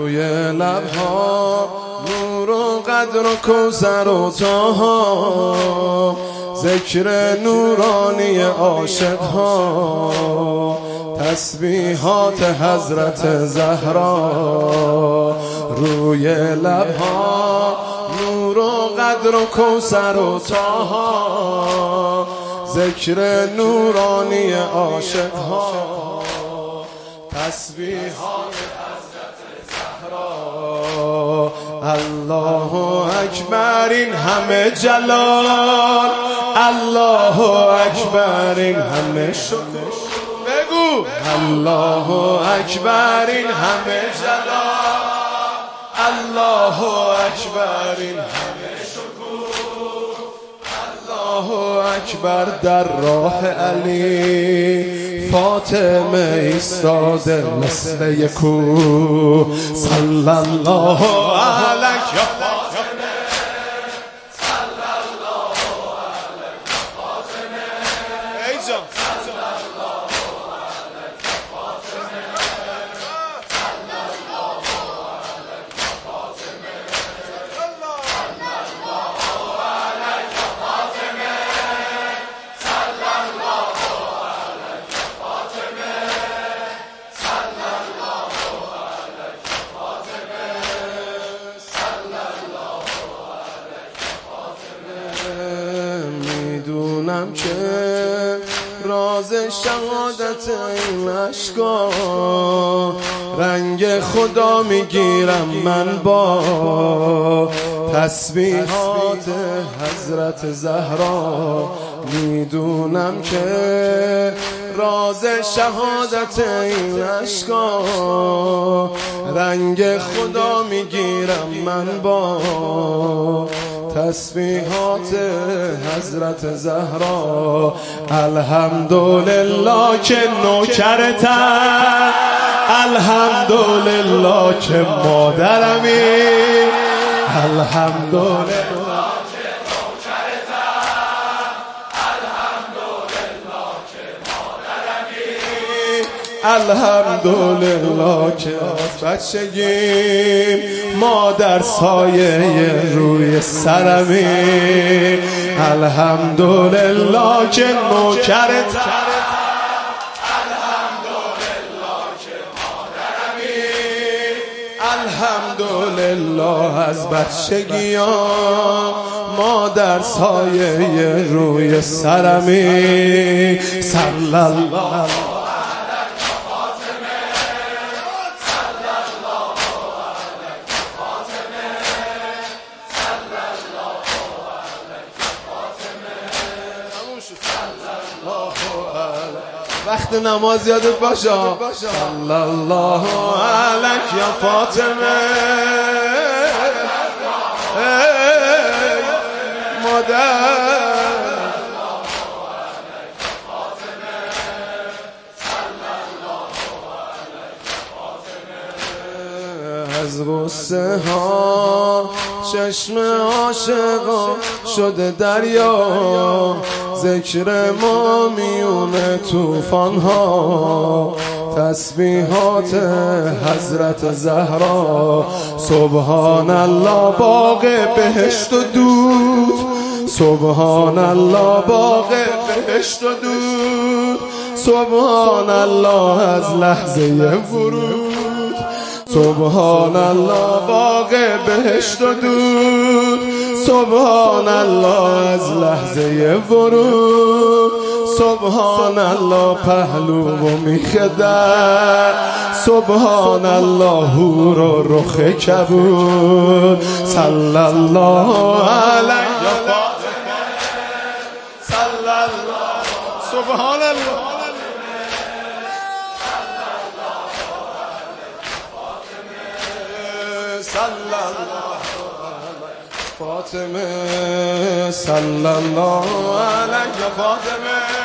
روی لبها نور و قدر و کوثر و طه، ذکر نورانی عاشقها، تسبیحات حضرت زهرا. روی لبها نور و قدر و کوثر و طه، ذکر نورانی عاشقها، تسبیحات حضرت زهرا. الله اکبر این همه جلال، الله اکبر این همه شکر. بگو الله اکبر این همه جلال، الله اکبر این همه شکر. الله اکبر در راه علی فاطمه ایستاده مثل یک کوه. صلی الله علیک یا فاطمه، صلی الله علیک یا فاطمه، ای جان صلی الله علیک یا فاطمه، صلی الله علیک یا فاطمه، صلی الله علیک یا فاطمه، صلی الله علیک یا فاطمه، صلی الله علیک یا فاطمه، صلی الله علیک یا فاطمه. میدونم که راز شهادت این اشکا رنگ خدا میگیرم من با تسبیحات حضرت زهرا. میدونم که راز شهادت این اشکا رنگ خدا میگیرم من با تسبیحات حضرت زهرا. الحمدلله که نوکرتم، الحمدلله که مادرمی، الحمدلله که نوکرتم، الحمدلله که مادرمی، الحمدلله که بچگیم مادر سایه روی سرمی، الحمدلله که نوکرتم، الحمدلله که مادرمی، الحمدلله از بچگیام مادر سایه روی سرمی. صلی الله وقت نماز یادت باشه. صلی الله علیک یا فاطمه، مادر از غصه ها چشم عاشقا شده دریا، ذکر ما میونه توفان ها، تسبیحات حضرت زهرا. سبحان الله باغ بهشت و دود، سبحان الله باغ بهشت و دود، سبحان الله از لحظه ورود، سبحان الله باغ بهشت و دود، سبحان الله از لحظه ورود، سبحان الله پهلو و میخدر، سبحان الله هور و رخ کبود. صلی الله علیک یا فاطمه، صلی الله، سبحان الله، صلی الله فاطمه، صلی الله علیک یا فاطمه.